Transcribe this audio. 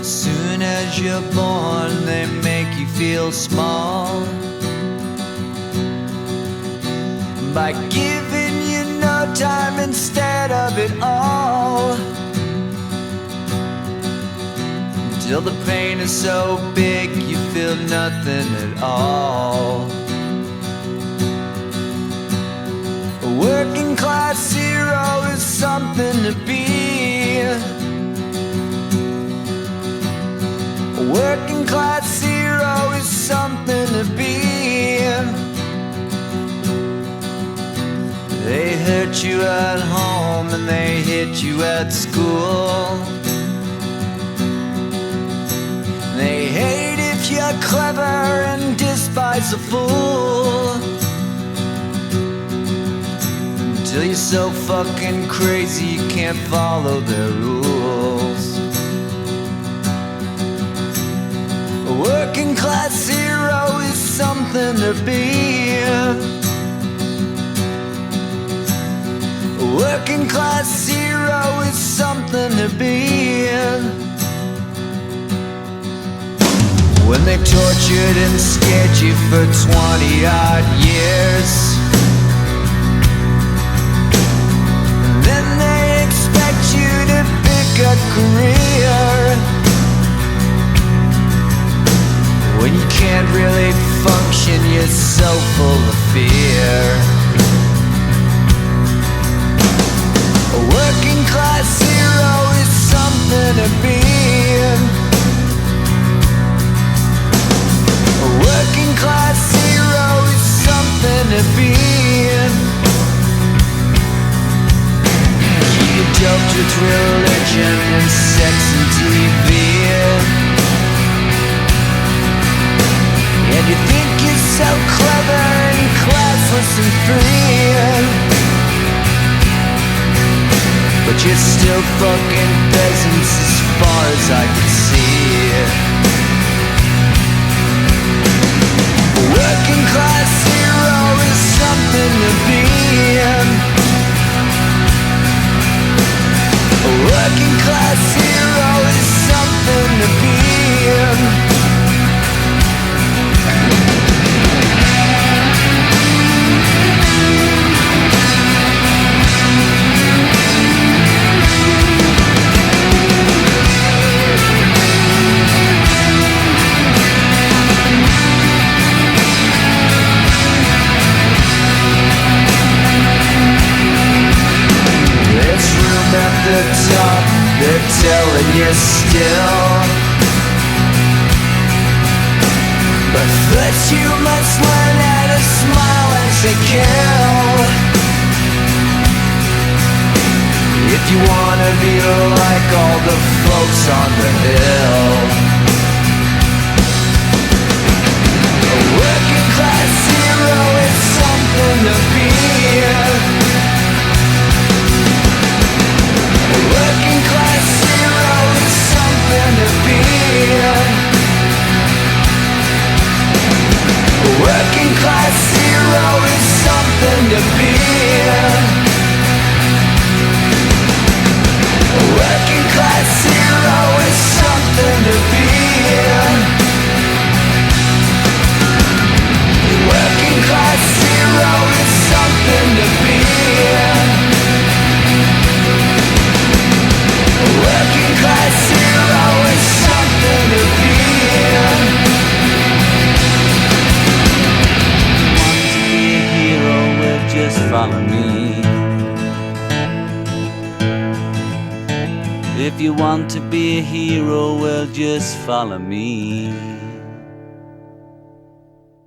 Soon as you're born, they make you feel small by giving you no time instead of it all, till the pain is so big you feel nothing at all. A working class hero is something to be. A working class hero is something to be. They hurt you at home and they hit you at school. They hate if you're clever and despise a fool, till you're so fucking crazy you can't follow their rules. A working class hero is something to be. A working class hero is something to be. When they've tortured and scared you for 20-odd years, then they expect you to pick a career, when you can't really function, you're so full of fear. A working class hero is something to be. A working class hero is something to be. You're doped with religion and sex and TV, and you think you're so clever and classless and free, but you're still fucking peasants as far as I can see. A working class hero is something to be. A working class hero is something to be. At the top, they're telling you still, but first you must learn how to smile and say kill, if you wanna be like all the folks on the hill. A working class hero is something to be. A working class hero is something to be. A working class hero is something to be. A working class hero is something to be. A working class hero is something to be. A working class hero is something to be. Just follow me. If you want to be a hero, well, just follow me.